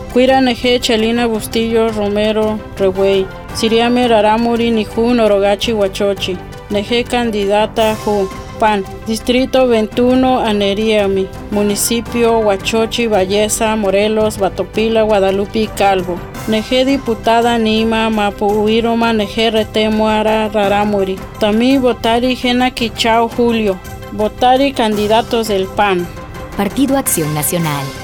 Cuira neje Chelina Bustillo Romero Rewey. Siriame Raramuri Niju Norogachi Huachochi. Neje candidata Ju. PAN. Distrito 21 Aneriami. Municipio Huachochi, Valleza, Morelos, Batopila, Guadalupe y Calvo. Neje diputada Nima Mapuiroma Neje Retemuara Raramuri. Tamí Votari Gena Quichao Julio. Votari candidatos del PAN. Partido Acción Nacional.